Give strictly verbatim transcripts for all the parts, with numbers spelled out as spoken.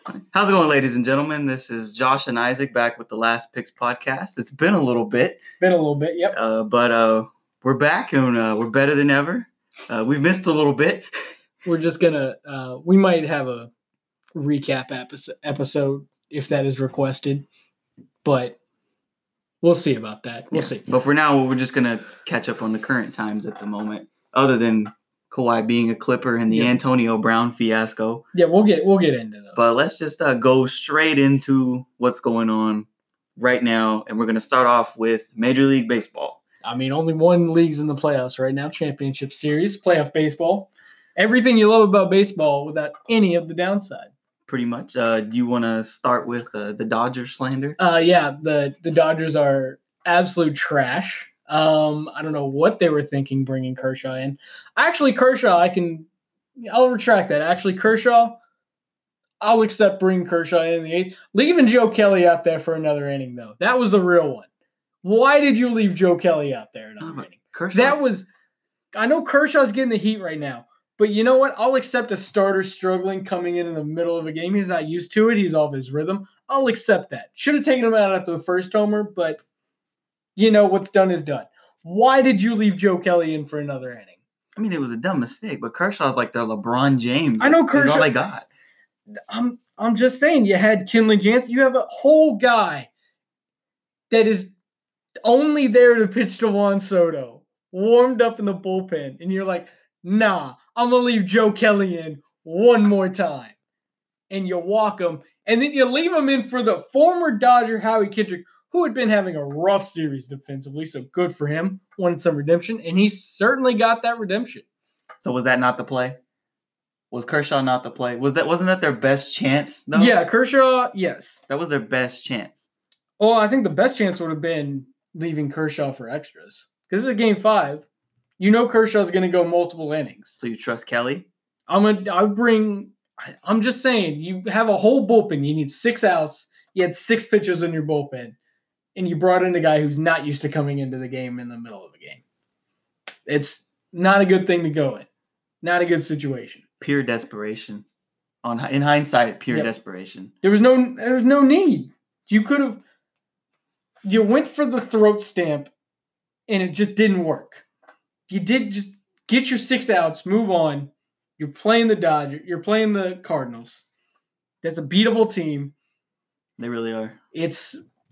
How's it going, ladies and gentlemen? This is Josh and Isaac back with the Last Picks podcast. It's been a little bit. Been a little bit, yep. Uh, but uh, we're back and uh, we're better than ever. Uh, we've missed a little bit. We're just going to, uh, we might have a recap episode, episode if that is requested, but we'll see about that. We'll yeah. see. But for now, we're just going to catch up on the current times at the moment, other than Kawhi being a Clipper and the yeah. Antonio Brown fiasco. Yeah, we'll get we'll get into those. But let's just uh, go straight into what's going on right now, and we're going to start off with Major League Baseball. I mean, only one league's in the playoffs right now, Championship Series, playoff baseball. Everything you love about baseball without any of the downside. Pretty much. Uh, do you want to start with uh, the Dodgers slander? Uh, yeah, the, the Dodgers are absolute trash. Um, I don't know what they were thinking bringing Kershaw in. Actually, Kershaw, I can – I'll retract that. Actually, Kershaw, I'll accept bringing Kershaw in the eighth. Leaving Joe Kelly out there for another inning, though. That was the real one. Why did you leave Joe Kelly out there another oh, inning? Kershaw's... That was – I know Kershaw's getting the heat right now, but you know what? I'll accept a starter struggling coming in in the middle of a game. He's not used to it. He's off his rhythm. I'll accept that. Should have taken him out after the first homer, but – you know, what's done is done. Why did you leave Joe Kelly in for another inning? I mean, it was a dumb mistake, but Kershaw's like their LeBron James. I know Kershaw. That's all they got. I'm I'm just saying, you had Kenley Jansen. You have a whole guy that is only there to pitch to Juan Soto, warmed up in the bullpen, and you're like, nah, I'm going to leave Joe Kelly in one more time. And you walk him, and then you leave him in for the former Dodger Howie Kendrick, who had been having a rough series defensively, so good for him, wanted some redemption, and he certainly got that redemption. So was that not the play? Was Kershaw not the play? Was that wasn't that their best chance, though? Yeah, Kershaw, yes. That was their best chance. Well, I think the best chance would have been leaving Kershaw for extras. Because it's a game five. You know Kershaw's going to go multiple innings. So you trust Kelly? I'm gonna I bring I'm just saying, you have a whole bullpen. You need six outs. You had six pitchers in your bullpen. And you brought in a guy who's not used to coming into the game in the middle of a game. It's not a good thing to go in. Not a good situation. Pure desperation. On in hindsight, pure yep. desperation. There was no there was no need. You could have you went for the throat stamp and it just didn't work. You did just get your six outs, move on. You're playing the Dodgers, you're playing the Cardinals. That's a beatable team. They really are. It's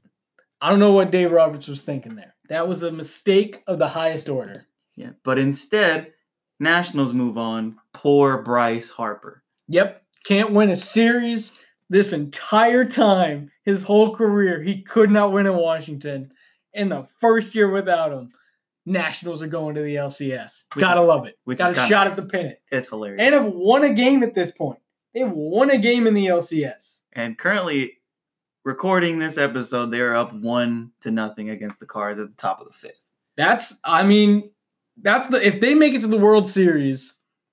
I don't know what Dave Roberts was thinking there. That was a mistake of the highest order. Yeah, but instead, Nationals move on. Poor Bryce Harper. Yep. Can't win a series this entire time. His whole career, he could not win in Washington. In the first year without him, Nationals are going to the L C S. Which Gotta is, love it. Got a kinda, shot at the pennant. It's hilarious. And have won a game at this point. They've won a game in the L C S. And currently, recording this episode, they're up one to nothing against the Cards at the top of the fifth. That's, I mean, that's the if they make it to the World Series,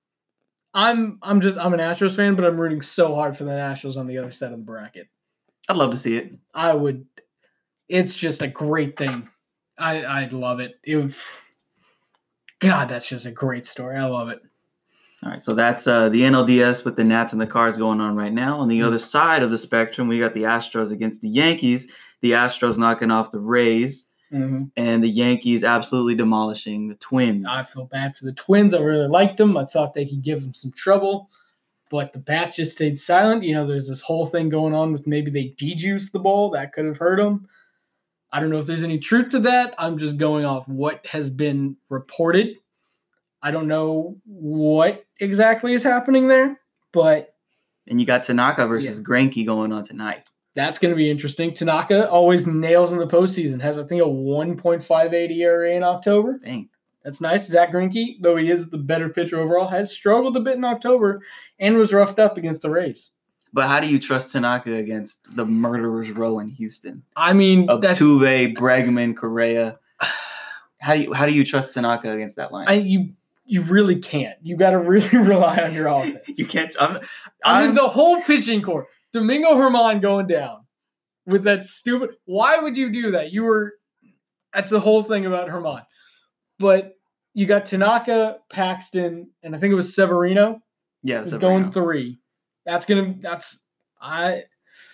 I'm I'm just I'm an Astros fan, but I'm rooting so hard for the Nationals on the other side of the bracket. I'd love to see it. I would. It's just a great thing. I I'd love it. If God, that's just a great story. I love it. All right, so that's uh, the N L D S with the Nats and the Cards going on right now. On the mm-hmm. other side of the spectrum, we got the Astros against the Yankees. The Astros knocking off the Rays, mm-hmm. and the Yankees absolutely demolishing the Twins. I feel bad for the Twins. I really liked them. I thought they could give them some trouble, but the bats just stayed silent. You know, there's this whole thing going on with maybe they de-juiced the ball. That could have hurt them. I don't know if there's any truth to that. I'm just going off what has been reported. I don't know what exactly is happening there, but... And you got Tanaka versus yeah. Greinke going on tonight. That's going to be interesting. Tanaka always nails in the postseason. Has, I think, a one point five eight E R A in October. Dang. That's nice. Zach Greinke, though he is the better pitcher overall, has struggled a bit in October and was roughed up against the Rays. But how do you trust Tanaka against the murderer's row in Houston? I mean... Of Tuve, Bregman, Correa. How do you, how do you trust Tanaka against that line? I, you... You really can't. You got to really rely on your offense. You can't. I'm, I'm, I mean, the whole pitching core. Domingo Germán going down with that stupid. Why would you do that? You were. That's the whole thing about Germán. But you got Tanaka, Paxton, and I think it was Severino. Yeah, was Severino. going three. That's gonna. That's. I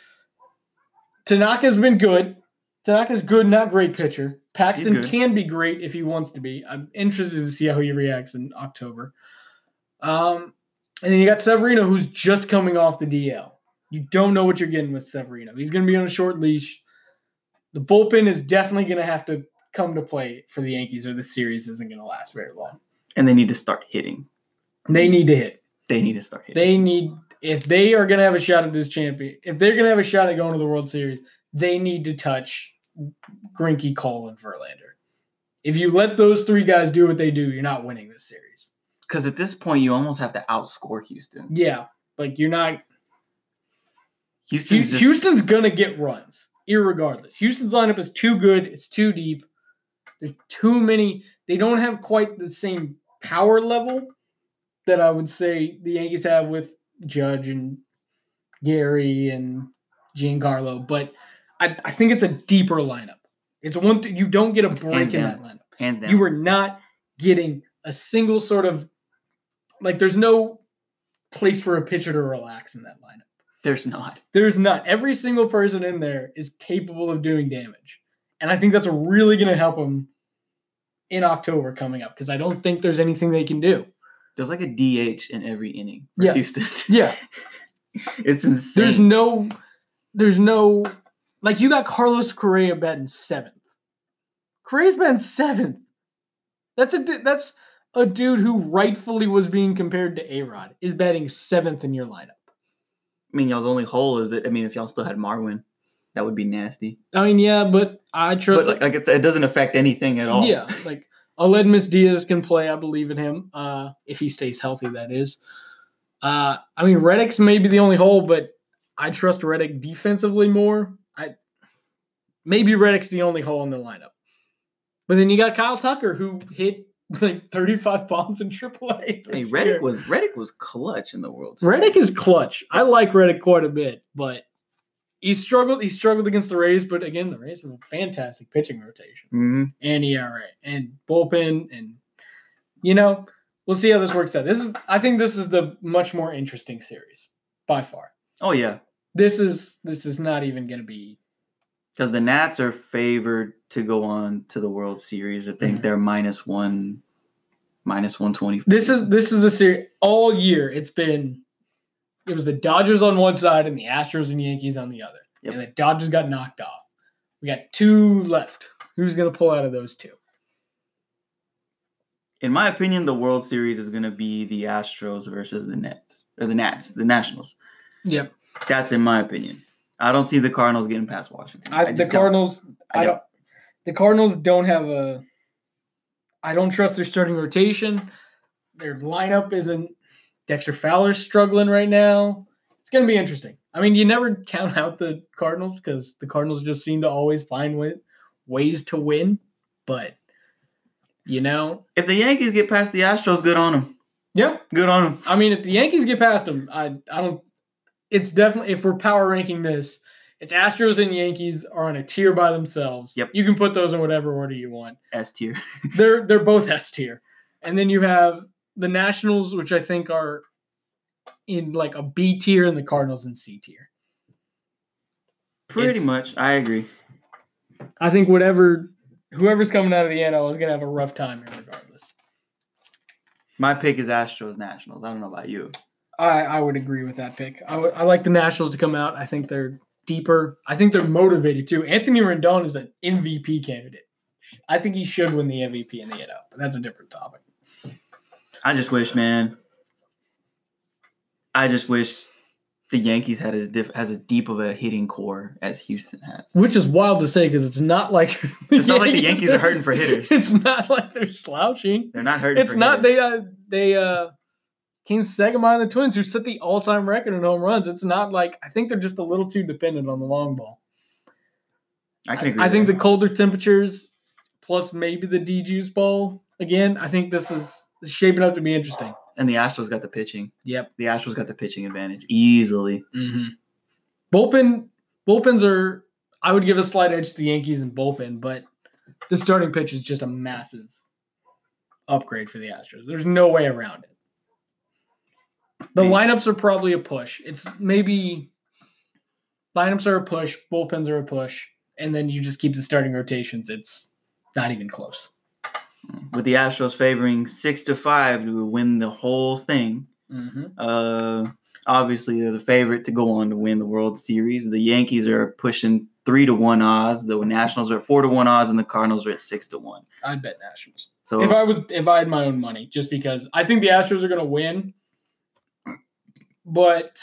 Tanaka's been good. Tanaka's good, not great pitcher. Paxton can be great if he wants to be. I'm interested to see how he reacts in October. Um, and then you got Severino, who's just coming off the D L. You don't know what you're getting with Severino. He's going to be on a short leash. The bullpen is definitely going to have to come to play for the Yankees, or the series isn't going to last very long. And they need to start hitting. They need to hit. They need to start hitting. They need, if they are going to have a shot at this champion, if they're going to have a shot at going to the World Series, they need to touch Greinke, Cole, and Verlander. If you let those three guys do what they do, you're not winning this series. Because at this point, you almost have to outscore Houston. Yeah, like you're not. Houston's, just... Houston's gonna get runs, irregardless. Houston's lineup is too good. It's too deep. There's too many. They don't have quite the same power level that I would say the Yankees have with Judge and Gary and Giancarlo, but I, I think it's a deeper lineup. It's one th- you don't get a break Hands in down. that lineup. Hands down. You are not getting a single sort of like. There's no place for a pitcher to relax in that lineup. There's not. There's not. Every single person in there is capable of doing damage, and I think that's really going to help them in October coming up because I don't think there's anything they can do. There's like a D H in every inning for yeah. Houston. yeah, it's insane. There's no. There's no. Like, you got Carlos Correa batting seventh. Correa's batting seventh. That's a that's a dude who rightfully was being compared to A-Rod is batting seventh in your lineup. I mean, y'all's only hole is that, I mean, if y'all still had Marwin, that would be nasty. I mean, yeah, but I trust... But, like, like it's, it doesn't affect anything at all. Yeah, like, Aledmus Diaz can play. I believe in him. Uh, if he stays healthy, that is. Uh, I mean, Reddick's maybe the only hole, but I trust Reddick defensively more. I Maybe Reddick's the only hole in the lineup. But then you got Kyle Tucker, who hit like thirty-five bombs in triple A. Hey, Reddick was Reddick was clutch in the World Series. Reddick is clutch. I like Reddick quite a bit, but he struggled. He struggled against the Rays, but again, the Rays have a fantastic pitching rotation mm-hmm. and E R A and bullpen, and you know, we'll see how this works out. This is, I think, this is the much more interesting series by far. Oh yeah, this is this is not even going to be. Because the Nats are favored to go on to the World Series. I think mm-hmm. they're minus one, minus one twenty. This is this is the series all year. It's been it was the Dodgers on one side and the Astros and Yankees on the other. Yep. And the Dodgers got knocked off. We got two left. Who's going to pull out of those two? In my opinion, the World Series is going to be the Astros versus the Nets or the Nats, the Nationals. Yep, that's in my opinion. I don't see the Cardinals getting past Washington. I, I the Cardinals, don't. I, I don't. don't. The Cardinals don't have a. I don't trust their starting rotation. Their lineup isn't. Dexter Fowler's struggling right now. It's going to be interesting. I mean, you never count out the Cardinals because the Cardinals just seem to always find way, ways to win. But you know, if the Yankees get past the Astros, good on them. Yeah, good on them. I mean, if the Yankees get past them, I I don't. It's definitely, if we're power ranking this, it's Astros and Yankees are on a tier by themselves. Yep. You can put those in whatever order you want. S tier. they're they're both S tier. And then you have the Nationals, which I think are in like a B tier, and the Cardinals in C tier. Pretty it's, much. I agree. I think whatever whoever's coming out of the N L is going to have a rough time here regardless. My pick is Astros Nationals. I don't know about you. I, I would agree with that pick. I, w- I like the Nationals to come out. I think they're deeper. I think they're motivated too. Anthony Rendon is an M V P candidate. I think he should win the M V P in the N L, but that's a different topic. I just wish, man. I just wish the Yankees had as diff- has as deep of a hitting core as Houston has. Which is wild to say because it's not like it's not Yankees, like the Yankees are hurting for hitters. It's not like they're slouching. They're not hurting. It's for not. hitters. They uh, they uh. Came second behind the Twins, who set the all-time record in home runs. It's not like – I think they're just a little too dependent on the long ball. I can agree I, I think that. the colder temperatures plus maybe the D-Juice ball, again, I think this is shaping up to be interesting. And the Astros got the pitching. Yep. The Astros got the pitching advantage easily. Mm-hmm. Bullpen, bullpens are – I would give a slight edge to the Yankees in bullpen, but the starting pitch is just a massive upgrade for the Astros. There's no way around it. The lineups are probably a push. It's maybe lineups are a push, bullpens are a push, and then you just keep the starting rotations. It's not even close. With the Astros favoring six to five to win the whole thing, mm-hmm. uh, obviously they're the favorite to go on to win the World Series. The Yankees are pushing three to one odds. The Nationals are at four to one odds, and the Cardinals are at six to one. I'd bet Nationals. So if I was, if I had my own money, just because I think the Astros are going to win, but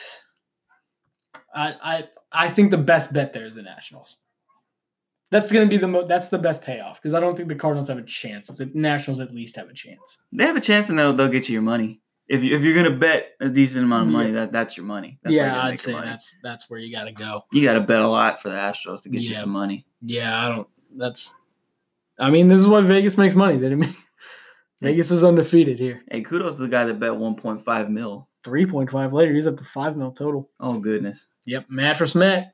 I, I, I think the best bet there is the Nationals. That's going to be the mo- that's the best payoff because I don't think the Cardinals have a chance. The Nationals at least have a chance. They have a chance, and they'll they'll get you your money. If you if you're going to bet a decent amount of money, yeah. that that's your money. That's yeah, I'd say that's that's where you got to go. You got to bet a lot for the Astros to get yeah. you some money. Yeah, I don't. That's. I mean, this is what Vegas makes money. They mean, Vegas is undefeated here. Hey, kudos to the guy that bet one point five mil. three point five later, he's up to five mil total. Oh goodness. Yep, Mattress Matt.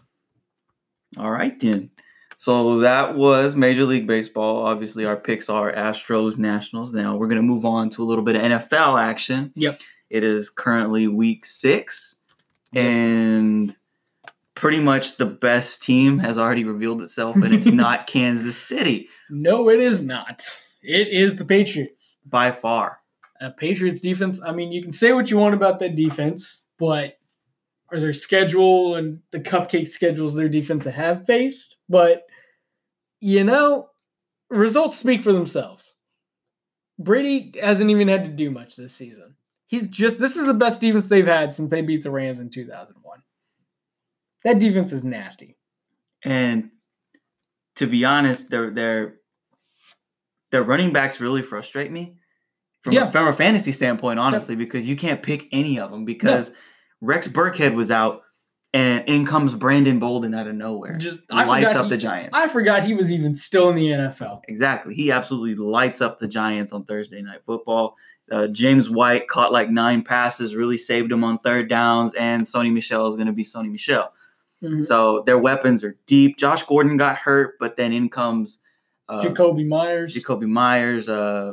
All right then. So that was Major League Baseball. Obviously, our picks are Astros, Nationals. Now we're going to move on to a little bit of N F L action. Yep. It is currently week six, yep. and pretty much the best team has already revealed itself, and it's not Kansas City. No, it is not. It is the Patriots. By far. A Patriots defense, I mean, you can say what you want about that defense, but or their schedule and the cupcake schedules their defense have faced. But, you know, results speak for themselves. Brady hasn't even had to do much this season. He's just, this is the best defense they've had since they beat the Rams in two thousand one. That defense is nasty. And to be honest, their their their running backs really frustrate me from, yeah. a, from a fantasy standpoint, honestly, yeah. because you can't pick any of them because no. Rex Burkhead was out and in comes Brandon Bolden out of nowhere. Just I lights up he, the Giants. I forgot he was even still in the N F L. Exactly. He absolutely lights up the Giants on Thursday Night Football. Uh, James White caught like nine passes, really saved him on third downs, and Sony Michel is going to be Sony Michel. Mm-hmm. So their weapons are deep. Josh Gordon got hurt, but then in comes uh, Jacoby Myers. Jacoby Myers. Uh,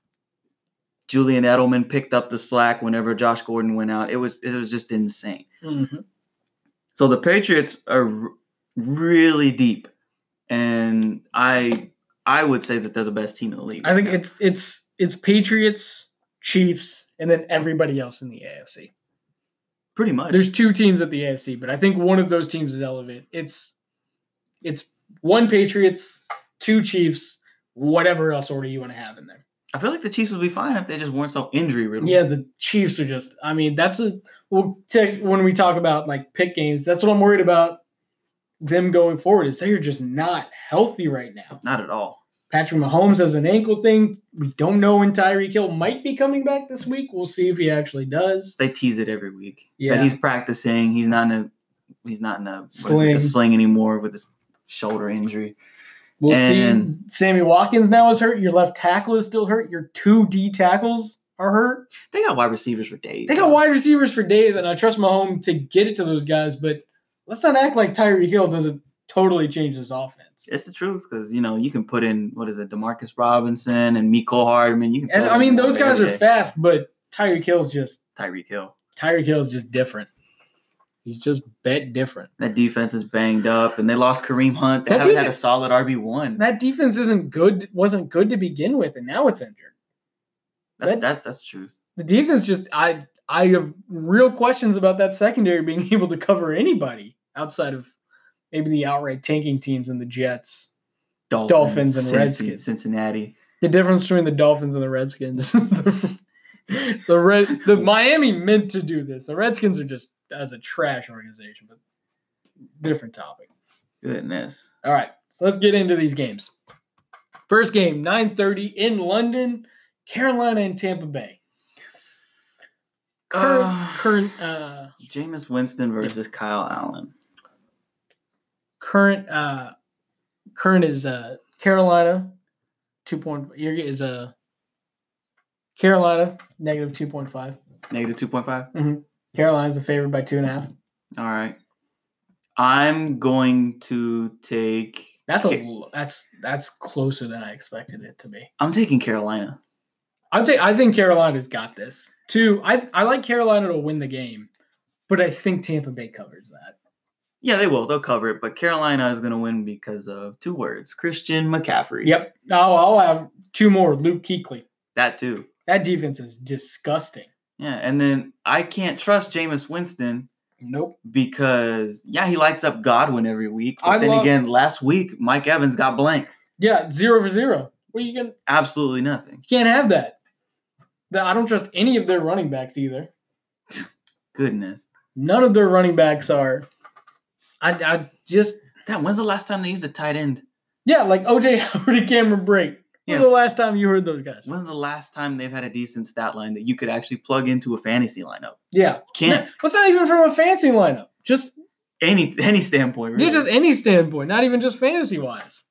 Julian Edelman picked up the slack whenever Josh Gordon went out. It was it was just insane. Mm-hmm. So the Patriots are r- really deep, and I I would say that they're the best team in the league. I think now. it's it's it's Patriots, Chiefs, and then everybody else in the A F C. Pretty much. There's two teams at the A F C, but I think one of those teams is elevated. It's it's one Patriots, two Chiefs, whatever else order you want to have in there. I feel like the Chiefs would be fine if they just weren't so injury riddled. Yeah, the Chiefs are just. I mean, that's a. Well, t- when we talk about like pick games, that's what I'm worried about. Them going forward is they're just not healthy right now. Not at all. Patrick Mahomes has an ankle thing. We don't know when Tyreek Hill might be coming back this week. We'll see if he actually does. They tease it every week. Yeah, that he's practicing. He's not in a. He's not in a sling, it, a sling anymore with his shoulder injury. We'll and, see. Sammy Watkins now is hurt. Your left tackle is still hurt. Your two D tackles are hurt. They got wide receivers for days. They got wide receivers for days, and I trust Mahomes to get it to those guys. But let's not act like Tyreek Hill doesn't totally change this offense. It's the truth because, you know, you can put in, what is it, Demarcus Robinson and Mecole Hardman. You can and, I mean, those guys are fast, but Tyreek Hill's just – Tyreek Hill. Tyreek Hill is just different. He's just bet different. That defense is banged up, and they lost Kareem Hunt. They that haven't defense, had a solid R B one. That defense isn't good. Wasn't good to begin with, and now it's injured. That's that, that's that's the truth. The defense just I I have real questions about that secondary being able to cover anybody outside of maybe the outright tanking teams and the Jets, Dolphins, Dolphins and Cincy, Redskins, Cincinnati. The difference between the Dolphins and the Redskins. the Red the Miami meant to do this. The Redskins are just as a trash organization, but different topic. Goodness. All right, so let's get into these games. First game, nine thirty in London, Carolina and Tampa Bay. Current, uh, current uh, Jameis Winston versus yeah. Kyle Allen. Current, uh, current is uh, Carolina, two point is a uh, Carolina negative two point five. Negative two point five. Mm-hmm. Carolina's the favorite by two and a half. All right. I'm going to take. That's a that's that's closer than I expected it to be. I'm taking Carolina. I'm take. I think Carolina's got this. Two. I I like Carolina to win the game, but I think Tampa Bay covers that. Yeah, they will. They'll cover it. But Carolina is going to win because of two words: Christian McCaffrey. Yep. Oh, I'll have two more. Luke Kuechly. That too. That defense is disgusting. Yeah, and then I can't trust Jameis Winston. Nope. Because, yeah, he lights up Godwin every week. But I then love- again, last week, Mike Evans got blanked. Yeah, zero for zero. What are you going to... Absolutely nothing. You can't have that. I don't trust any of their running backs either. Goodness. None of their running backs are... I, I just... God, when's the last time they used a tight end? Yeah, like O J Howard and Cameron Brate. When's Yeah. the last time you heard those guys? When's the last time they've had a decent stat line that you could actually plug into a fantasy lineup? Yeah. Can't. What's not even from a fantasy lineup? Just... Any any standpoint, really. Yeah, just any standpoint, not even just fantasy-wise.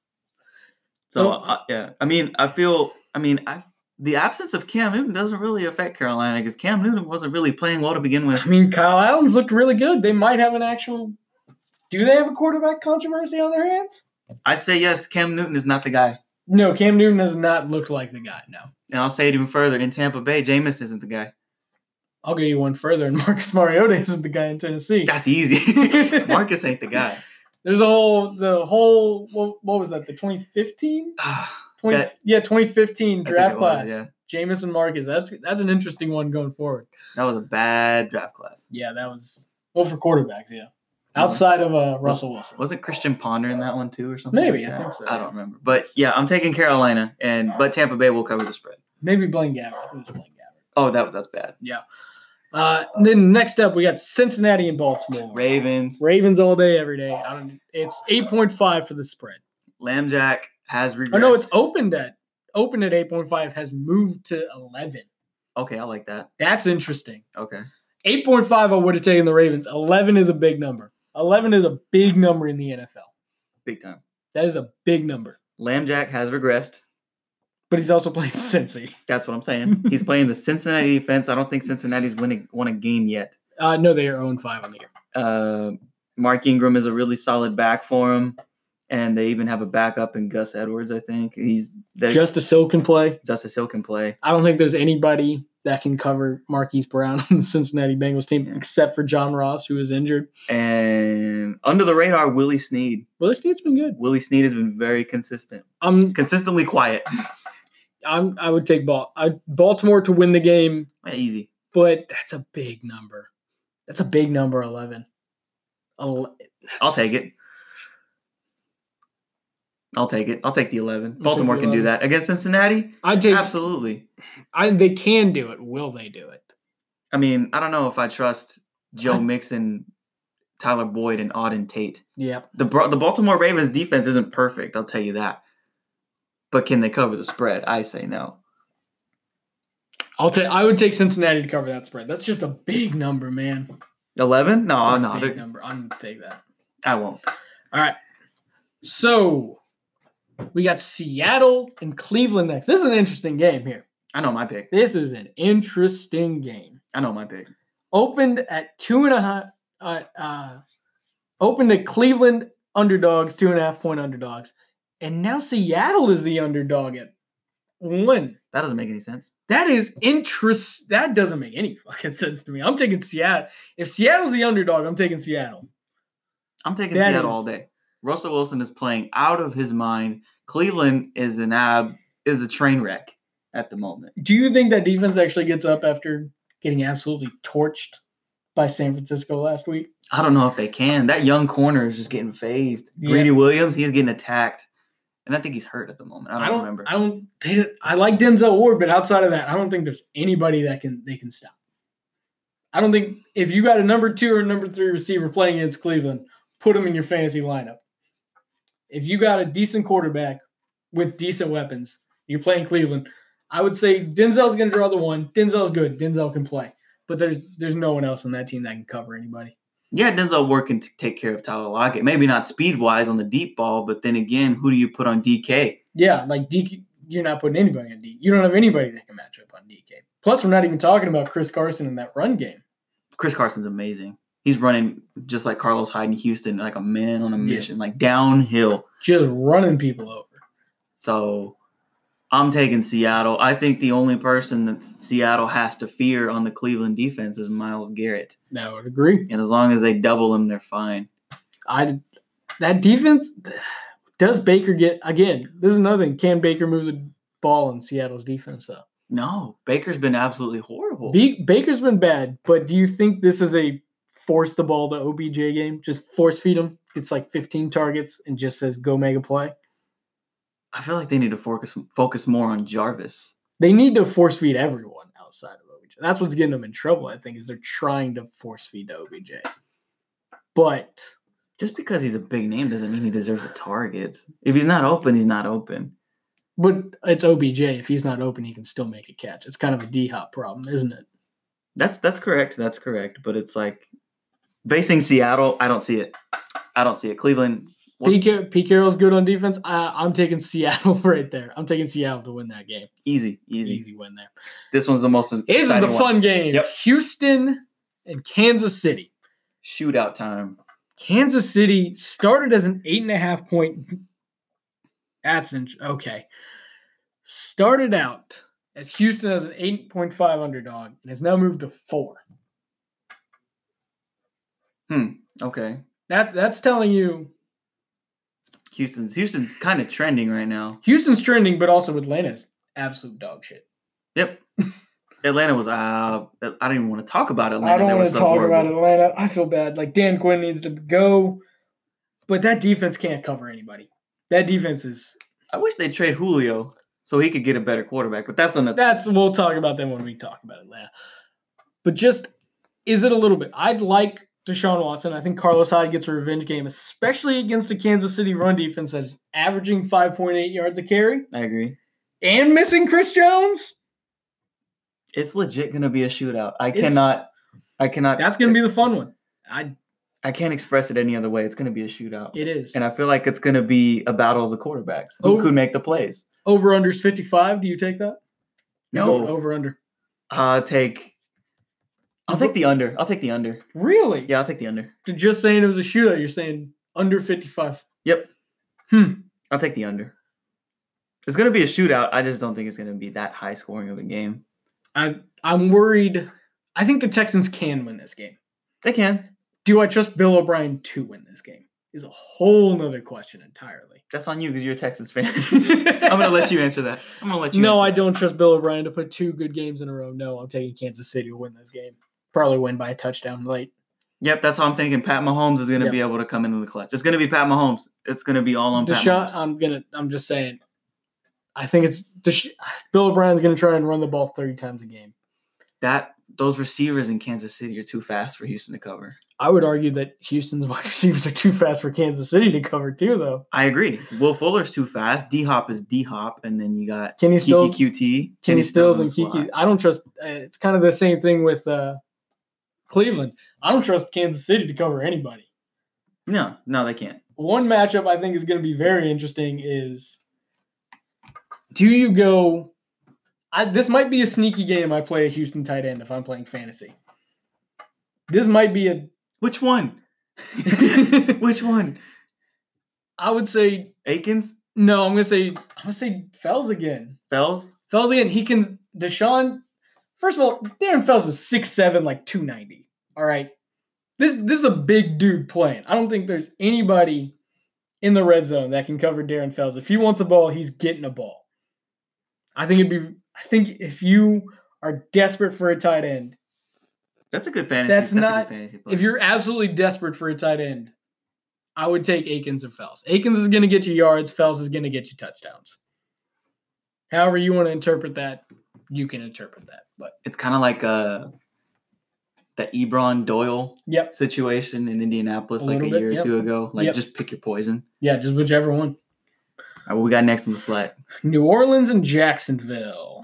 So, So- uh, yeah. I mean, I feel... I mean, I, the absence of Cam Newton doesn't really affect Carolina because Cam Newton wasn't really playing well to begin with. I mean, Kyle Allen's looked really good. They might have an actual... Do they have a quarterback controversy on their hands? I'd say yes, Cam Newton is not the guy. No, Cam Newton has not looked like the guy, no. And I'll say it even further. In Tampa Bay, Jameis isn't the guy. I'll go you one further, and Marcus Mariota isn't the guy in Tennessee. That's easy. Marcus ain't the guy. There's a whole, the whole, what, what was that, the twenty fifteen? twenty, That- yeah, twenty fifteen I think draft it was, class. yeah. Jameis and Marcus. That's that's an interesting one going forward. That was a bad draft class. Yeah, that was, well, for quarterbacks, yeah. Outside of uh, Russell Wilson. Wasn't Christian Ponder in that one too or something? Maybe, like I that? think so, I yeah. don't remember. But yeah, I'm taking Carolina, and but Tampa Bay will cover the spread. Maybe Blaine Gabbert. I think it was Blaine Gabbert. Oh, that was that's bad. Yeah. Uh, then next up, we got Cincinnati and Baltimore. Ravens. Ravens all day, every day. I don't. It's eight point five for the spread. Lambjack has regressed. Oh no, it's opened at opened at eight point five. Has moved to eleven. Okay, I like that. That's interesting. Okay. eight point five, I would have taken the Ravens. eleven is a big number. eleven is a big number in the N F L. Big time. That is a big number. Lambjack has regressed. But he's also playing Cincy. That's what I'm saying. He's playing the Cincinnati defense. I don't think Cincinnati's winning won a game yet. Uh, no, they are oh and five on the year. Uh, Mark Ingram is a really solid back for him, and they even have a backup in Gus Edwards. I think he's Justice Hill can play. Justice Hill can play. I don't think there's anybody that can cover Marquise Brown on the Cincinnati Bengals team Yeah. except for John Ross, who is injured. And under the radar, Willie Snead. Willie Snead's been good. Willie Snead has been very consistent, I'm, consistently quiet. I'm, I would take Bal- I, Baltimore to win the game, Yeah, easy. but that's a big number. That's a big number, eleven. Ele- I'll take it. I'll take it. I'll take the eleven. take Baltimore the can do eleven. that against Cincinnati. I'd take. Absolutely. I, they can do it. Will they do it? I mean, I don't know if I trust Joe I- Mixon, Tyler Boyd, and Auden Tate. Yep. The Bro- the Baltimore Ravens defense isn't perfect. I'll tell you that. But can they cover the spread? I say no. I'll take. I would take Cincinnati to cover that spread. That's just a big number, man. Eleven? No, That's a no. big they're- number. I'm gonna take that. I won't. All right. So we got Seattle and Cleveland next. This is an interesting game here. I know my pick. This is an interesting game. I know my pick. Opened at two and a half. Uh, uh, opened at Cleveland underdogs, two and a half point underdogs, and now Seattle is the underdog at one. That doesn't make any sense. That is interest. That doesn't make any fucking sense to me. I'm taking Seattle. If Seattle's the underdog, I'm taking Seattle. I'm taking That Seattle is- all day. Russell Wilson is playing out of his mind. Cleveland is an ab is a train wreck at the moment. Do you think that defense actually gets up after getting absolutely torched by San Francisco last week? I don't know if they can. That young corner is just getting phased. Yeah. Greedy Williams, he's getting attacked. And I think he's hurt at the moment. I don't, I don't remember. I don't. They don't. I like Denzel Ward, but outside of that, I don't think there's anybody that can they can stop. I don't think if you got a number two or number three receiver playing against Cleveland, put them in your fantasy lineup. If you got a decent quarterback with decent weapons, you're playing Cleveland. I would say Denzel's going to draw the one. Denzel's good. Denzel can play, but there's there's no one else on that team that can cover anybody. Yeah, Denzel Ward can t- take care of Tyler Lockett. Maybe not speed-wise on the deep ball, but then again, who do you put on D K? Yeah, like D K, you're not putting anybody on D. You don't have anybody that can match up on D K. Plus, we're not even talking about Chris Carson in that run game. Chris Carson's amazing. He's running just like Carlos Hyde in Houston, like a man on a mission, like downhill. Just running people over. So I'm taking Seattle. I think the only person that Seattle has to fear on the Cleveland defense is Myles Garrett. I would agree. And as long as they double him, they're fine. I that defense does Baker get again? This is another thing. Can Baker move the ball in Seattle's defense though? No, Baker's been absolutely horrible. Be, Baker's been bad, but do you think this is a force the ball to O B J game? Just force feed him. It's like fifteen targets and just says go make a play. I feel like they need to focus focus more on Jarvis. They need to force feed everyone outside of O B J. That's what's getting them in trouble, I think, is they're trying to force feed to O B J. But just because he's a big name doesn't mean he deserves the targets. If he's not open, he's not open. But it's O B J. If he's not open, he can still make a catch. It's kind of a D-Hop problem, isn't it? That's that's correct. That's correct. But it's like facing Seattle, I don't see it. I don't see it. Cleveland. Pete, Pete Carroll's good on defense. I, I'm taking Seattle right there. I'm taking Seattle to win that game. Easy, easy. Easy win there. This one's the most This is the fun one. game. Yep. Houston and Kansas City. Shootout time. Kansas City started as an eight and a half point. That's in, okay. Started out as Houston as an eight point five underdog and has now moved to four. Hmm. Okay. That's that's telling you Houston's Houston's kind of trending right now. Houston's trending, but also Atlanta's absolute dog shit. Yep. Atlanta was. Uh, I don't even want to talk about Atlanta. I don't want to so talk horrible. about Atlanta. I feel bad. Like Dan Quinn needs to go, but that defense can't cover anybody. That defense is. I wish they'd trade Julio so he could get a better quarterback, but that's another. That's we'll talk about them when we talk about Atlanta. But just is it a little bit? I'd like Deshaun Watson. I think Carlos Hyde gets a revenge game, especially against the Kansas City run defense that's averaging five point eight yards a carry. I agree. And missing Chris Jones. It's legit going to be a shootout. I It's, cannot. I cannot. That's going to be the fun one. I. I can't express it any other way. It's going to be a shootout. It is. And I feel like it's going to be a battle of the quarterbacks. Who Over, could make the plays? Over unders fifty-five. Do you take that? No. Over under. I'll take. I'll take the under. I'll take the under. Really? Yeah, I'll take the under. Just saying it was a shootout. You're saying under fifty-five. Yep. Hmm. I'll take the under. It's going to be a shootout. I just don't think it's going to be that high scoring of a game. I, I'm worried. I think the Texans can win this game. They can. Do I trust Bill O'Brien to win this game? Is a whole nother question entirely. That's on you because you're a Texans fan. I'm going to let you answer that. I'm going to let you No, answer I that. don't trust Bill O'Brien to put two good games in a row. No, I'm taking Kansas City to win this game. Probably win by a touchdown late. Yep, that's what I'm thinking. Pat Mahomes is going to Yep. be able to come into the clutch. It's going to be Pat Mahomes. It's going to be all on Pat Deshaun, Mahomes. I'm gonna. I'm just saying. I think it's Desha- Bill O'Brien's going to try and run the ball thirty times a game. That those receivers in Kansas City are too fast for Houston to cover. I would argue that Houston's wide receivers are too fast for Kansas City to cover too, though. I agree. Will Fuller's too fast. D-Hop is D-Hop, and then you got Kenny Stills, Kiki Q T. Kenny Stills in and the Kiki. slot. I don't trust. Uh, it's kind of the same thing with uh, Cleveland. I don't trust Kansas City to cover anybody. No, no, they can't. One matchup I think is going to be very interesting is, do you go? I, this might be a sneaky game. I play a Houston tight end if I'm playing fantasy. This might be a. Which one? Which one? I would say Akins? no. I'm gonna say I'm gonna say Fells again. Fells? Fells again. He can Deshaun. First of all, Darren Fells is six seven, like two ninety. All right. This this is a big dude playing. I don't think there's anybody in the red zone that can cover Darren Fells. If he wants a ball, he's getting a ball. I think it'd be. I think if you are desperate for a tight end, That's a good fantasy. That's a good not- fantasy play. if you're absolutely desperate for a tight end, I would take Akins or Fells. Akins is going to get you yards. Fells is going to get you touchdowns. However you want to interpret that, you can interpret that. But It's kind of like uh, the Ebron Doyle yep, situation in Indianapolis A like a little bit, year yep. or two ago. Like, Yep. just pick your poison. yeah, just whichever one. All right, what we got next on the slate? New Orleans and Jacksonville.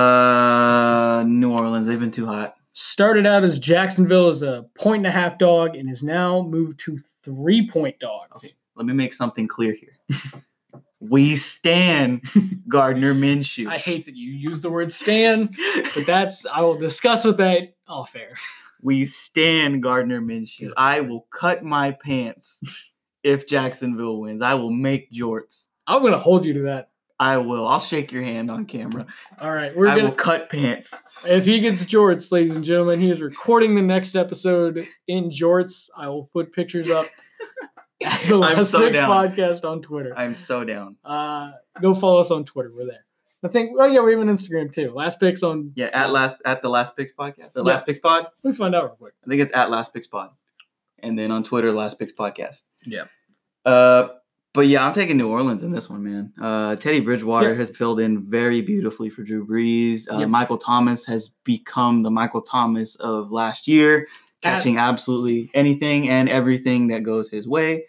Uh, New Orleans. They've been too hot. Started out as Jacksonville as a point and a half dog and is now moved to three point dogs. Okay, let me make something clear here. We stand Gardner Minshew. I hate that you use the word "stan," but that's I will discuss with that off air. We stand Gardner Minshew. I will cut my pants if Jacksonville wins. I will make jorts. I'm going to hold you to that. I will. I'll shake your hand on camera. All right, we're I gonna. will cut pants. If he gets jorts, ladies and gentlemen, he is recording the next episode in jorts. I will put pictures up. The Last I'm so Picks down. Podcast on Twitter. I'm so down. Uh, go follow us on Twitter. We're there. I think. Oh yeah, we have an Instagram too. Last Picks on. Yeah, at last at the Last Picks Podcast or Yeah. Last Picks Pod. Let me find out real quick. I think it's at Last Picks Pod, and then on Twitter, Last Picks Podcast. Yeah. Uh, but yeah, I'm taking New Orleans in this one, man. Uh, Teddy Bridgewater Yep. has filled in very beautifully for Drew Brees. Uh, Yep. Michael Thomas has become the Michael Thomas of last year, catching absolutely anything and everything that goes his way.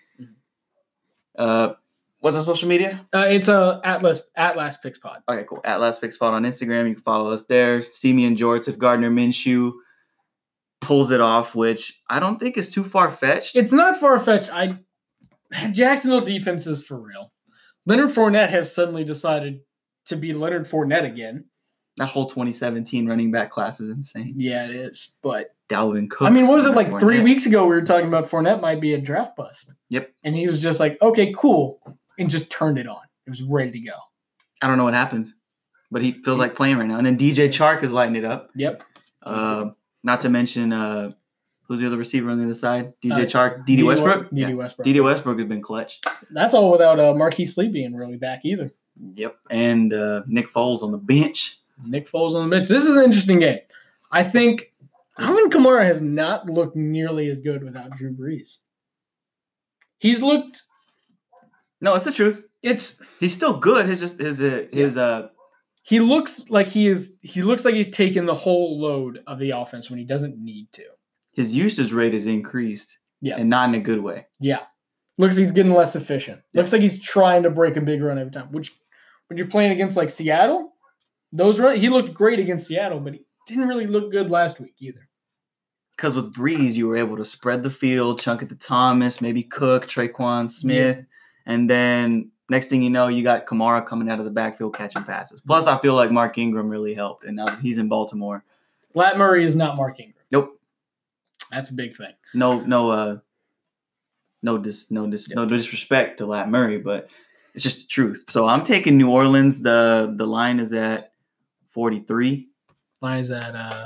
Uh, what's on social media? Uh, it's a Atlas at Last Picks Pod. Okay, cool. At Last Picks Pod on Instagram. You can follow us there. See me and Jorts if Gardner Minshew pulls it off, which I don't think is too far fetched. It's not far fetched. I Jacksonville defense is for real. Leonard Fournette has suddenly decided to be Leonard Fournette again. That whole twenty seventeen running back class is insane. Yeah, it is. But Dalvin Cook. I mean, what was it Leonard like three Fournette. weeks ago? We were talking about Fournette might be a draft bust. Yep. And he was just like, okay, cool, and just turned it on. It was ready to go. I don't know what happened, but he feels like playing right now. And then D J Chark is lighting it up. Yep. Uh, not to mention uh, who's the other receiver on the other side? D J Uh, Chark, D D Westbrook. D D Yeah. Westbrook. D D Westbrook has been clutch. That's all without uh, Marquise Lee being really back either. Yep. And uh, Nick Foles on the bench. Nick Foles on the bench. This is an interesting game. I think Alvin Kamara has not looked nearly as good without Drew Brees. He's looked. No, it's the truth. It's He's still good. His just his uh, his uh he looks like he is. He looks like he's taken the whole load of the offense when he doesn't need to. his usage rate is increased. Yeah. And not in a good way. Yeah. Looks like he's getting less efficient. Yeah. Looks like he's trying to break a big run every time. Which, when you're playing against like Seattle, those run he looked great against Seattle, but he didn't really look good last week either. Because with Breeze, you were able to spread the field, chunk it to Thomas, maybe Cook, Traquan Smith, yeah. and then next thing you know, you got Kamara coming out of the backfield catching passes. Plus, I feel like Mark Ingram really helped, and now that he's in Baltimore. Lat Murray is not Mark Ingram. Nope. That's a big thing. No, no, uh, no, dis, no, dis, yep. no disrespect to Lat Murray, but it's just the truth. So I'm taking New Orleans. The the line is at forty-three. Line is at uh,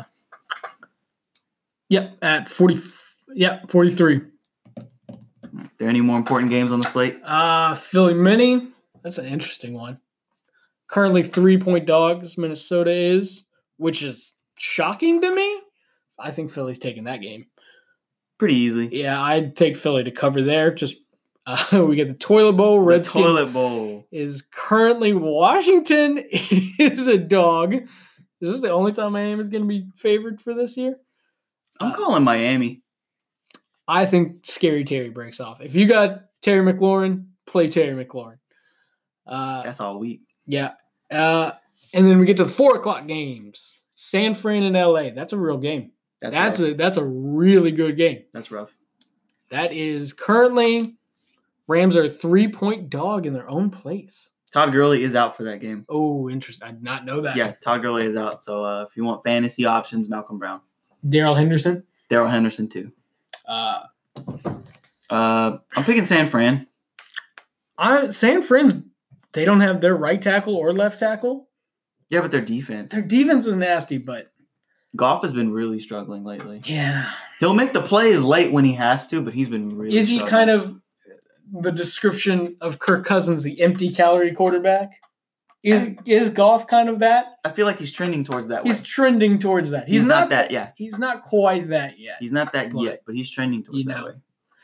yep, at forty. Yep, forty-three. Are there any more important games on the slate? Uh, Philly Mini. That's an interesting one. Currently three-point dogs, Minnesota is, which is shocking to me. I think Philly's taking that game. Pretty easily. Yeah, I'd take Philly to cover there. Just uh, we get the Toilet Bowl. The Redskins Toilet Bowl. Is currently Washington is a dog. Is this the only time Miami is going to be favored for this year? I'm uh, calling Miami. I think Scary Terry breaks off. If you got Terry McLaurin, play Terry McLaurin. Uh, That's all week. Yeah. Uh, and then we get to the four o'clock games. San Fran and L A. That's a real game. That's that's rough. a that's a really good game. That's rough. That is currently Rams are a three-point dog in their own place. Todd Gurley is out for that game. Oh, interesting. I did not know that. Yeah, Todd Gurley is out. So uh, if you want fantasy options, Malcolm Brown. Darrell Henderson. Darrell Henderson too. Uh, uh, I'm picking San Fran. I San Fran's they don't have their right tackle or left tackle. Yeah, but their defense. Their defense is nasty, but Goff has been really struggling lately. Yeah. He'll make the plays late when he has to, but he's been really Is he struggling. kind of the description of Kirk Cousins, the empty calorie quarterback? Is I, is Goff kind of that? I feel like he's trending towards that he's way. He's trending towards that. He's, he's not, not that yet. He's not quite that yet. He's not that but, yet, but he's trending towards you know. that way.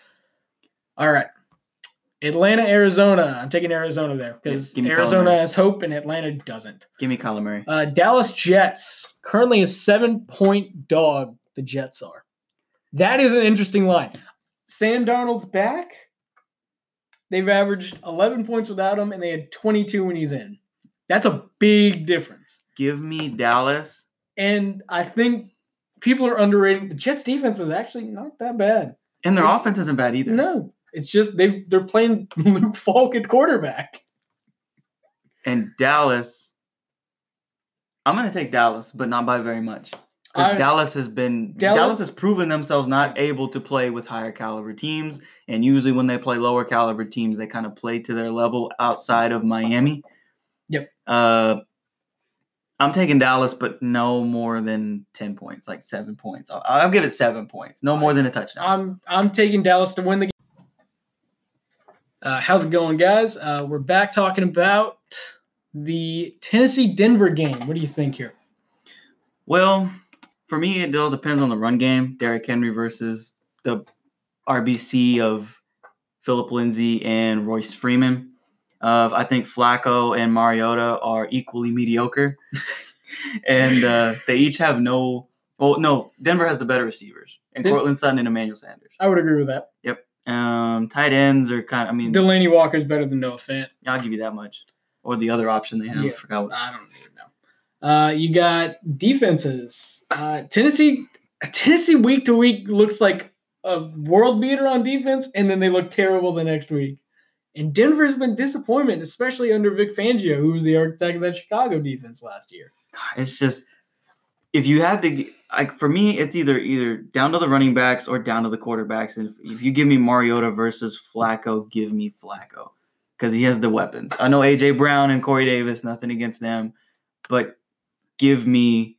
All right. Atlanta, Arizona. I'm taking Arizona there because yeah, Arizona has hope and Atlanta doesn't. Give me Kyler Murray. Uh, Dallas Jets. Currently a seven-point dog, the Jets are. That is an interesting line. Sam Darnold's back. They've averaged eleven points without him, and they had twenty-two when he's in. That's a big difference. Give me Dallas. And I think people are underrating. The Jets' defense is actually not that bad. And their it's, offense isn't bad either. No. It's just they they're playing Luke Falk at quarterback. And Dallas, I'm going to take Dallas, but not by very much. Because Dallas has been Dallas, Dallas has proven themselves not able to play with higher caliber teams, and usually when they play lower caliber teams, they kind of play to their level outside of Miami. Yep. Uh, I'm taking Dallas, but no more than ten points, like seven points. I'll, I'll give it seven points, no more than a touchdown. I'm I'm taking Dallas to win the game. Uh, how's it going, guys? Uh, we're back talking about the Tennessee-Denver game. What do you think here? Well, for me, it all depends on the run game. Derrick Henry versus the R B C of Phillip Lindsay and Royce Freeman. Uh, I think Flacco and Mariota are equally mediocre. and uh, they each have no – well, no, Denver has the better receivers. And Den- Cortland Sutton and Emmanuel Sanders. I would agree with that. Yep. Um, tight ends are kind of – I mean – Delaney Walker's better than Noah Fant. I'll give you that much. Or the other option they have. Yeah, I forgot what. I don't even know. Uh, you got defenses. Uh, Tennessee Tennessee week to week looks like a world beater on defense, and then they look terrible the next week. And Denver's been disappointment, especially under Vic Fangio, who was the architect of that Chicago defense last year. It's just if you had to like for me, it's either either down to the running backs or down to the quarterbacks. And if, if you give me Mariota versus Flacco, give me Flacco. Because he has the weapons. I know A J Brown and Corey Davis, nothing against them, but give me,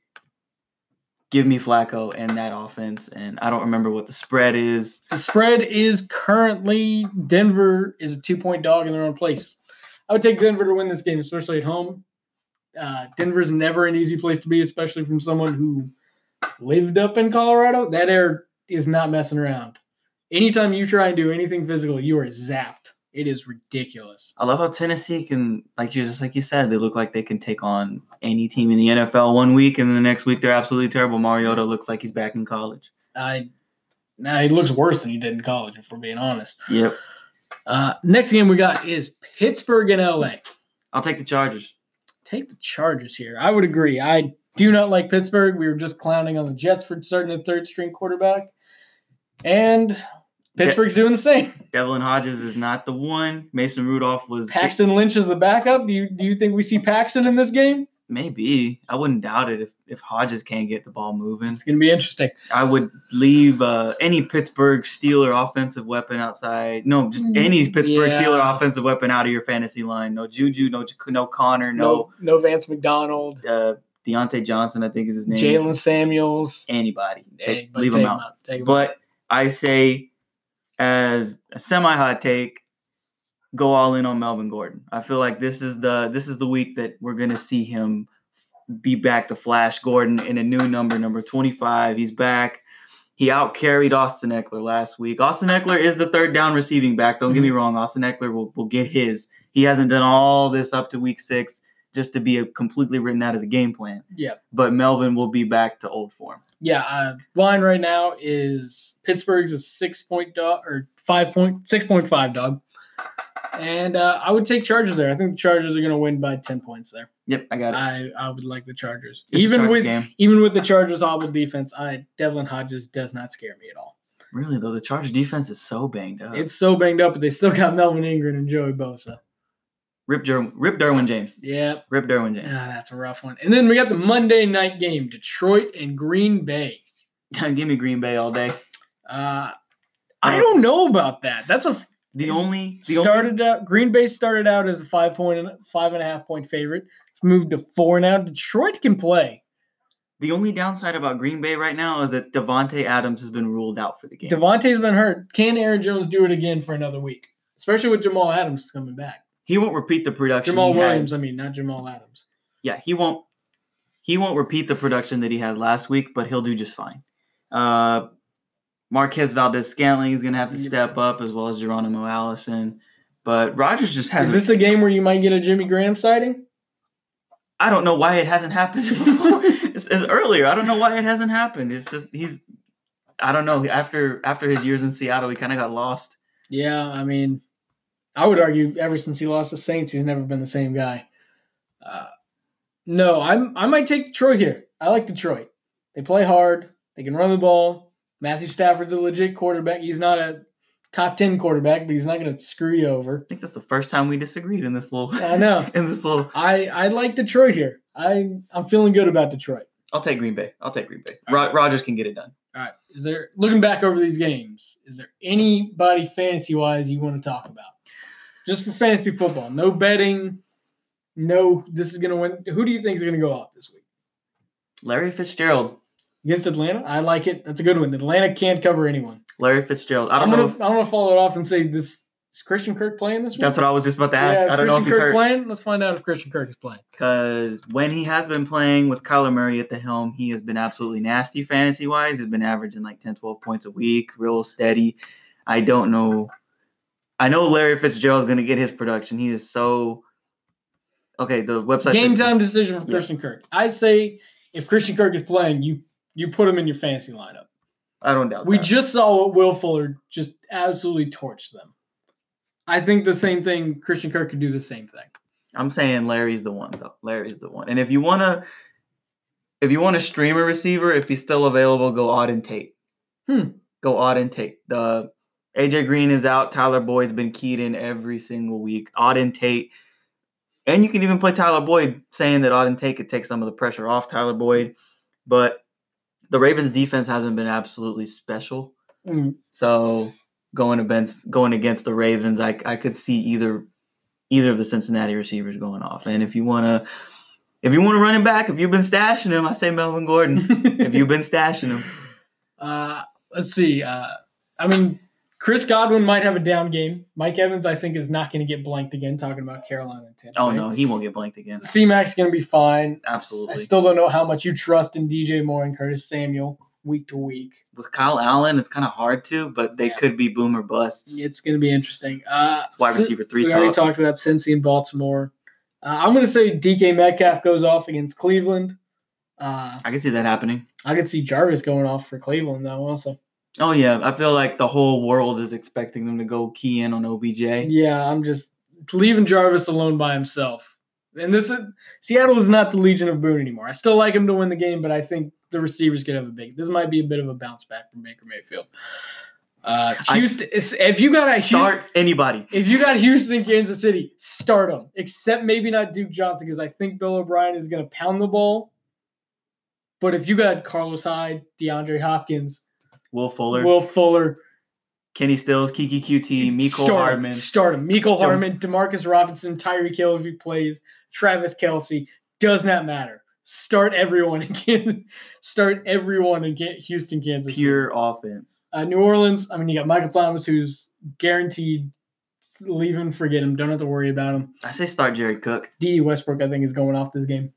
give me Flacco and that offense. And I don't remember what the spread is. The spread is currently Denver is a two-point dog in their own place. I would take Denver to win this game, especially at home. Uh, Denver's never an easy place to be, especially from someone who lived up in Colorado. That air is not messing around. Anytime you try and do anything physical, you are zapped. It is ridiculous. I love how Tennessee can, like you just like you said, they look like they can take on any team in the N F L one week, and then the next week they're absolutely terrible. Mariota looks like he's back in college. I, nah, he looks worse than he did in college, if we're being honest. Yep. Uh, next game we got is Pittsburgh and L A. I'll take the Chargers. Take the Chargers here. I would agree. I do not like Pittsburgh. We were just clowning on the Jets for starting a third-string quarterback, and Pittsburgh's De- doing the same. Devlin Hodges is not the one. Mason Rudolph was. Paxton Lynch is the backup. Do you do you think we see Paxton in this game? Maybe. I wouldn't doubt it if, if Hodges can't get the ball moving. It's going to be interesting. I would leave uh, any Pittsburgh Steeler offensive weapon outside. No, just any Pittsburgh yeah. Steeler offensive weapon out of your fantasy line. No Juju, no no Connor, no. No, no Vance McDonald. Uh, Deontay Johnson, I think is his name. Jalen Samuels. Anybody. Take, hey, leave them out. out. Take but out. I say, as a semi-hot take, go all in on Melvin Gordon. I feel like this is the this is the week that we're going to see him be back to Flash Gordon in a new number, number twenty-five. He's back. He out-carried Austin Eckler last week. Austin Eckler is the third down receiving back. Don't mm-hmm. get me wrong. Austin Eckler will, will get his. He hasn't done all this up to week six just to be a completely written out of the game plan. Yeah. But Melvin will be back to old form. Yeah, uh, line right now is Pittsburgh's a six-point dog or five point six point five dog. And uh, I would take Chargers there. I think the Chargers are going to win by ten points there. Yep, I got it. I, I would like the Chargers. It's even Chargers with game. even with the Chargers' awful defense, I Devlin Hodges does not scare me at all. Really, though, the Chargers defense is so banged up. It's so banged up, but they still got Melvin Ingram and Joey Bosa. Rip, Jer- Rip Derwin James. Yep. Rip Derwin James. Ah, that's a rough one. And then we got the Monday night game, Detroit and Green Bay. Give me Green Bay all day. Uh, I don't know about that. That's a the only the started only, out. Green Bay started out as a five point, five and a half point favorite. It's moved to four now. Detroit can play. The only downside about Green Bay right now is that Devontae Adams has been ruled out for the game. Devontae's been hurt. Can Aaron Jones do it again for another week? Especially with Jamal Adams coming back. He won't repeat the production. Jamal he Williams, had. I mean, not Jamal Adams. Yeah, he won't. He won't repeat the production that he had last week, but he'll do just fine. Uh, Marquez Valdez-Scantling is going to have to step up, as well as Geronimo Allison. But Rodgers just has. Is this a game where you might get a Jimmy Graham sighting? I don't know why it hasn't happened before. it's, it's earlier. I don't know why it hasn't happened. It's just he's. I don't know. After after his years in Seattle, he kind of got lost. Yeah, I mean, I would argue ever since he lost the Saints, he's never been the same guy. Uh, no, I'm. I might take Detroit here. I like Detroit. They play hard. They can run the ball. Matthew Stafford's a legit quarterback. He's not a top ten quarterback, but he's not going to screw you over. I think that's the first time we disagreed in this little. I know. in this little. I, I like Detroit here. I I'm feeling good about Detroit. I'll take Green Bay. I'll take Green Bay. Ro- right. Rodgers can get it done. All right. Is there looking back over these games? Is there anybody fantasy wise you want to talk about? Just for fantasy football, no betting. No, this is going to win. Who do you think is going to go off this week? Larry Fitzgerald. Against Atlanta? I like it. That's a good one. Atlanta can't cover anyone. Larry Fitzgerald. I don't I'm know. Gonna, if, I'm going to follow it off and say this Is Christian Kirk playing this week? That's what I was just about to ask. Yeah, is I don't Christian know if he's Kirk hurt. playing? Let's find out if Christian Kirk is playing. Because when he has been playing with Kyler Murray at the helm, he has been absolutely nasty fantasy-wise. He's been averaging like ten, twelve points a week, real steady. I don't know. I know Larry Fitzgerald's going to get his production. He is so – okay, the website – Game time decision for Yeah. Christian Kirk. I'd say if Christian Kirk is playing, you you put him in your fantasy lineup. I don't doubt We that. just saw Will Fuller just absolutely torch them. I think the same thing, Christian Kirk could do the same thing. I'm saying Larry's the one, though. Larry's the one. And if you want to – if you want to stream a receiver, if he's still available, go Auden Tate. Hmm. Go Auden Tate. The A J Green is out. Tyler Boyd's been keyed in every single week. Auden Tate. And you can even play Tyler Boyd, saying that Auden Tate could take some of the pressure off Tyler Boyd. But the Ravens' defense hasn't been absolutely special. Mm. So going against going against the Ravens, I I could see either either of the Cincinnati receivers going off. And if you wanna if you want to run him back, if you've been stashing him, I say Melvin Gordon. If you've been stashing him. Uh, let's see. Uh, I mean, Chris Godwin might have a down game. Mike Evans, I think, is not going to get blanked again, talking about Carolina and Tampa. Oh, no, he won't get blanked again. C-Mac's going to be fine. Absolutely. I still don't know how much you trust in D J Moore and Curtis Samuel week to week. With Kyle Allen, it's kind of hard to, but they Yeah. could be boomer busts. It's going to be interesting. Uh, It's wide receiver three We top. already talked about Cincy and Baltimore. Uh, I'm going to say D K Metcalf goes off against Cleveland. Uh, I can see that happening. I could see Jarvis going off for Cleveland, though, also. Oh, yeah. I feel like the whole world is expecting them to go key in on O B J. Yeah, I'm just leaving Jarvis alone by himself. And this is Seattle is not the Legion of Boone anymore. I still like him to win the game, but I think the receivers could have a big. This might be a bit of a bounce back from Baker Mayfield. Uh, Houston, if you got a Start Houston, anybody. if you got Houston and Kansas City, start them. Except maybe not Duke Johnson because I think Bill O'Brien is going to pound the ball. But if you got Carlos Hyde, DeAndre Hopkins, Will Fuller, Will Fuller, Kenny Stills, Kiki Q T, Mecole start Hardman. him. Start him. Mecole Don't- Hardman, Demarcus Robinson, Tyreek Hill if he plays, Travis Kelce. Does not matter. Start everyone in Kansas. Start everyone in Can- Houston, Kansas. Pure offense. Uh, New Orleans. I mean, you got Michael Thomas, who's guaranteed. Leave him, forget him. Don't have to worry about him. I say start Jared Cook. D. Westbrook, I think, is going off this game.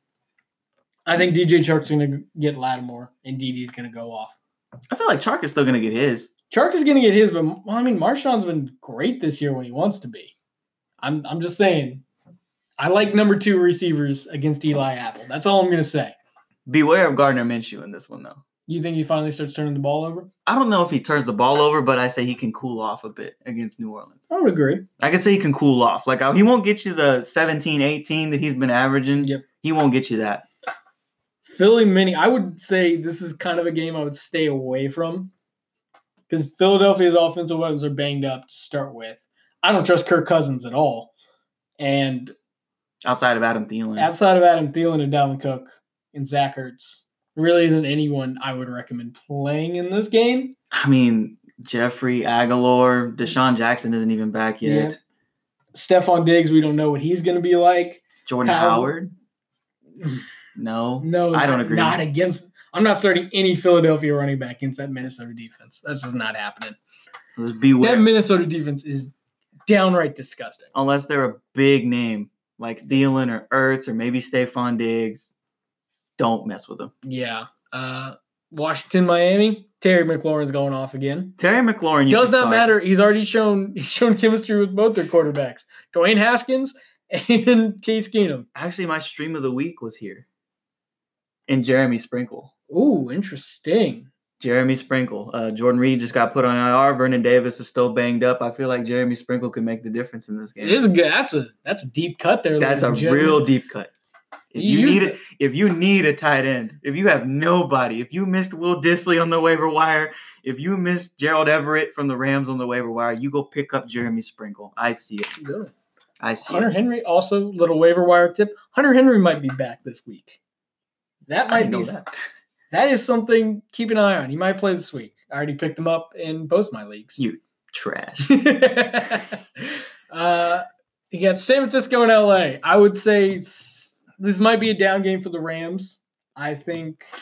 I think D J Chark's going to get Lattimore, and D D's going to go off. I feel like Chark is still going to get his. Chark is going to get his, but well, I mean, Marshawn's been great this year when he wants to be. I'm, I'm just saying. I like number two receivers against Eli Apple. That's all I'm going to say. Beware of Gardner Minshew in this one, though. You think he finally starts turning the ball over? I don't know if he turns the ball over, but I say he can cool off a bit against New Orleans. I would agree. I can say he can cool off. Like, he won't get you the seventeen, eighteen that he's been averaging. Yep. He won't get you that. Philly mini, I would say this is kind of a game I would stay away from because Philadelphia's offensive weapons are banged up to start with. I don't trust Kirk Cousins at all. And Outside of Adam Thielen. outside of Adam Thielen and Dalvin Cook and Zach Ertz, really isn't anyone I would recommend playing in this game. I mean, Jeffrey Aguilar, Deshaun Jackson isn't even back yet. Yeah. Stephon Diggs, we don't know what he's going to be like. Jordan Kyle- Howard? No. No, I don't not, agree. Not against. I'm not starting any Philadelphia running back against that Minnesota defense. That's just not happening. Just beware. That Minnesota defense is downright disgusting. Unless they're a big name like Thielen or Ertz or maybe Stephon Diggs, don't mess with them. Yeah. Uh, Washington, Miami. Terry McLaurin's going off again. Terry McLaurin, you Does can not start. matter. He's already shown he's shown chemistry with both their quarterbacks, Dwayne Haskins and Case Keenum. Actually, my stream of the week was here. And Jeremy Sprinkle. Ooh, interesting. Jeremy Sprinkle. Uh, Jordan Reed just got put on I R. Vernon Davis is still banged up. I feel like Jeremy Sprinkle could make the difference in this game. It is good. That's a that's a deep cut there. That's a ladies and gentlemen. real deep cut. If You you use need it. it, if you need a tight end, if you have nobody, if you missed Will Disley on the waiver wire, if you missed Gerald Everett from the Rams on the waiver wire, you go pick up Jeremy Sprinkle. I see it. Good. I see Hunter it. Henry, also little waiver wire tip. Hunter Henry might be back this week. That I might didn't be know that. that is something keep an eye on. He might play this week. I already picked him up in both my leagues. You trash. uh, you got San Francisco and L A. I would say s- this might be a down game for the Rams. I think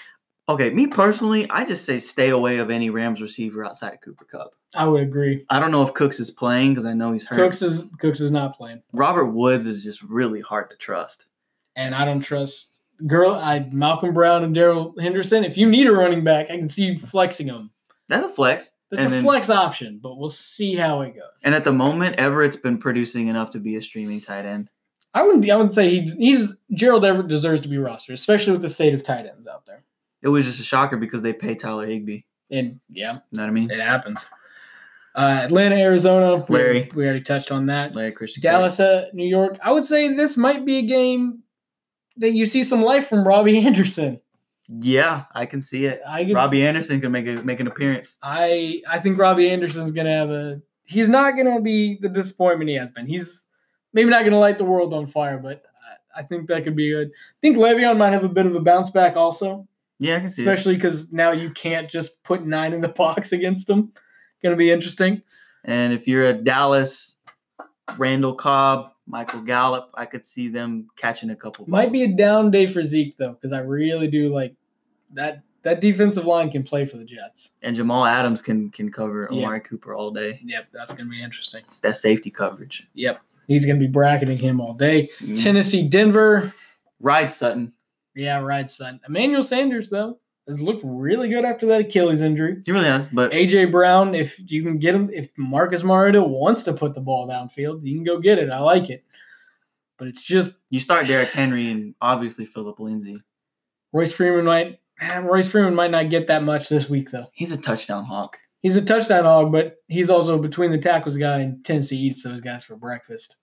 Okay, me personally, I just say stay away of any Rams receiver outside of Cooper Kupp. I would agree. I don't know if Cooks is playing because I know he's hurt. Cooks is Cooks is not playing. Robert Woods is just really hard to trust. And I don't trust girl. I Malcolm Brown and Darrell Henderson. If you need a running back, I can see you flexing them. That's a flex. That's and a then, flex option, but we'll see how it goes. And at the moment, Everett's been producing enough to be a streaming tight end. I wouldn't. I would say he's he's Gerald Everett deserves to be rostered, especially with the state of tight ends out there. It was just a shocker because they pay Tyler Higbee. And yeah, you know what I mean? It happens. Uh, Atlanta, Arizona. Larry. We, we already touched on that. Larry Christian. Dallas, uh, New York. I would say this might be a game that you see some life from Robbie Anderson. Yeah, I can see it. I can, Robbie Anderson can make a, make an appearance. I I think Robbie Anderson's gonna have a. He's not gonna be the disappointment he has been. He's maybe not gonna light the world on fire, but I, I think that could be good. I think Le'Veon might have a bit of a bounce back also. Yeah, I can see especially because now you can't just put nine in the box against him. Going to be interesting. And if you're a Dallas, Randall Cobb, Michael Gallup, I could see them catching a couple balls. Might be a down day for Zeke, though, because I really do like that. That defensive line can play for the Jets. And Jamal Adams can can cover Amari yep. Cooper all day. Yep, that's going to be interesting. It's that safety coverage. Yep. He's going to be bracketing him all day. Mm. Tennessee, Denver. Ride Sutton. Yeah, right, son. Emmanuel Sanders, though, has looked really good after that Achilles injury. He really has. But A J Brown, if you can get him, if Marcus Mariota wants to put the ball downfield, you can go get it. I like it. But it's just you start Derrick Henry and obviously Phillip Lindsay. Royce Freeman might Royce Freeman might not get that much this week, though. He's a touchdown hawk. He's a touchdown hog, but he's also between the tackles guy, and Tennessee eats those guys for breakfast.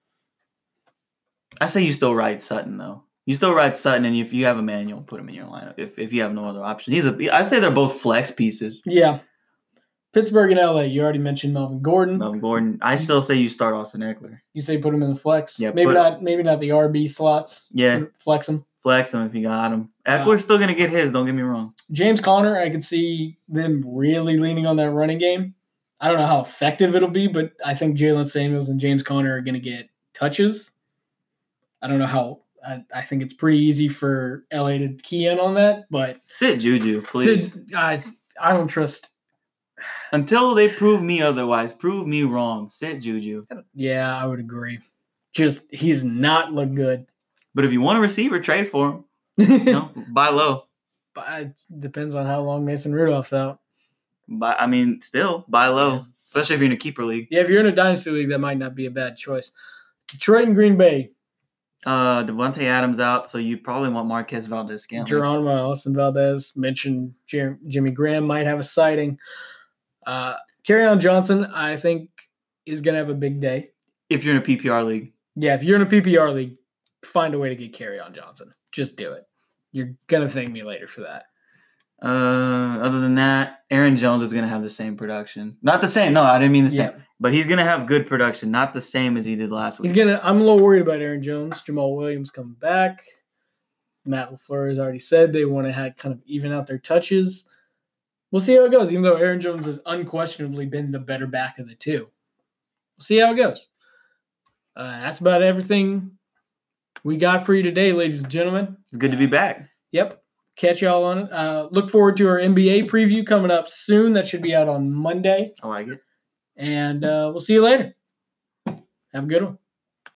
I say you still ride Sutton, though. You still ride Sutton, and if you have a man, you'll put him in your lineup. If if you have no other option, he's a. I say they're both flex pieces. Yeah, Pittsburgh and L A. You already mentioned Melvin Gordon. Melvin Gordon. I still say you start Austin Eckler. You say put him in the flex. Yeah, maybe put, not. Maybe not the R B slots. Yeah, flex him. Flex him if you got him. Eckler's uh, still gonna get his. Don't get me wrong. James Conner, I could see them really leaning on that running game. I don't know how effective it'll be, but I think Jalen Samuels and James Conner are gonna get touches. I don't know how. I, I think it's pretty easy for L A to key in on that, but sit Juju, please. Sit, I, I don't trust. Until they prove me otherwise, prove me wrong. Sit Juju. Yeah, I would agree. Just he's not looked good. But if you want a receiver, trade for him. You know, buy low. But it depends on how long Mason Rudolph's out. But I mean, still buy low, yeah. Especially if you're in a keeper league. Yeah, if you're in a dynasty league, that might not be a bad choice. Detroit and Green Bay. Uh, Devontae Adams out, so you probably want Marquez Valdez-Scantling. Geronimo Allison Valdez mentioned Jer- Jimmy Graham might have a sighting. Uh, Kerryon Johnson, I think, is going to have a big day. If you're in a P P R league. Yeah, if you're in a P P R league, find a way to get Kerryon Johnson. Just do it. You're going to thank me later for that. Uh, other than that, Aaron Jones is going to have the same production. Not the same. No, I didn't mean the same. Yeah. But he's going to have good production. Not the same as he did last week. He's gonna. I'm a little worried about Aaron Jones. Jamal Williams coming back. Matt LaFleur has already said they want to have kind of even out their touches. We'll see how it goes, even though Aaron Jones has unquestionably been the better back of the two. We'll see how it goes. Uh, that's about everything we got for you today, ladies and gentlemen. It's good to be back. Yep. Catch y'all on it. Uh, look forward to our N B A preview coming up soon. That should be out on Monday. I like it. And uh, we'll see you later. Have a good one.